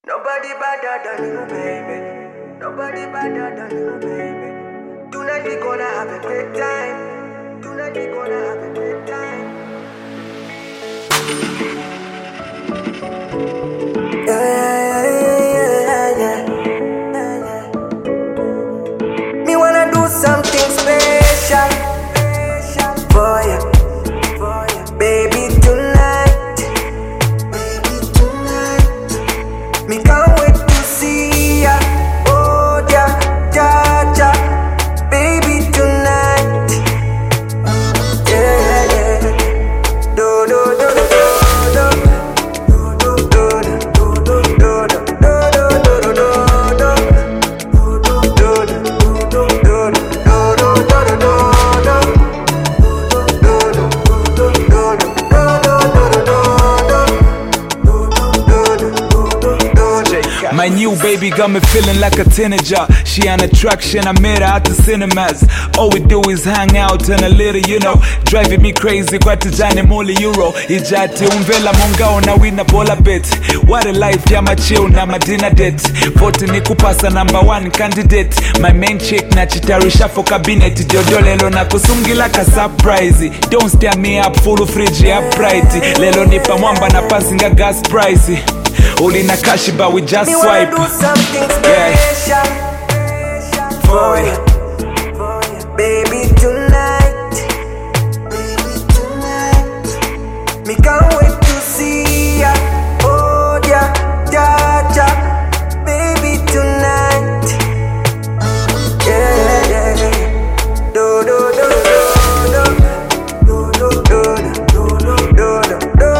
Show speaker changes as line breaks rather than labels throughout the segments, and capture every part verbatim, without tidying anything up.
Nobody better than you, baby. Nobody better than you, baby. Tonight we gonna have a great time. Tonight we gonna have a great time. Yeah, yeah, yeah, yeah, yeah. Me wanna do something special for you, for you, baby tonight, baby tonight. Me can't wait to see ya. Oh yeah, yeah, yeah, baby tonight. Yeah, yeah. Do do do do do do do do do do
My new baby got me feeling like a teenager. She an attraction, I made her at the cinemas. All we do is hang out and a little, you know, driving me crazy, kwa tijani muli euro. Ijati umvela mongao na wina bola bet. What a life, ya machill na madina date. Vote ni kupasa number one candidate. My main chick na chitarisha for cabinet. Jojo lelo na kusungi like a surprise. Don't stare me up, full of fridge, ya bright. Lelo nipa mwamba na passinga gas price. Only na cash, but we just
me
swipe.
wanna do something special for you, for you, baby tonight, baby tonight. Me can't wait to see ya. Oh yeah, yeah, yeah, baby tonight. Yeah, yeah, yeah. Do do do do do do do do do do do.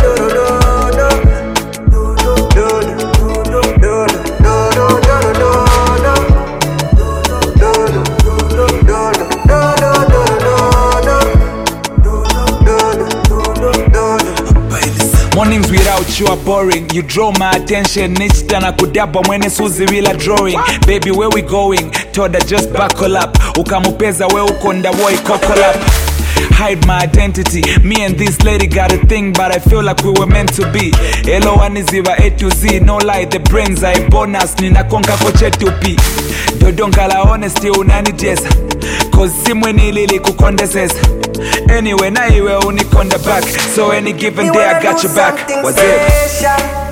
Mornings without you are boring. You draw my attention each time I could dab mwene suzi wila drawing. Baby, where we going? Toda just buckle up. Ukamupeza we ukonda boy couple up. Hide my identity. Me and this lady got a thing, but I feel like we were meant to be. Hello aniziva A to Z, no lie, the brains are a bonus. Nina konka koche tupi. Dodonka la honesty unanijeza. Cause simweni lili kukondeseza. Anyway, na iwe unikonda back. So any given day I got your back. What's it?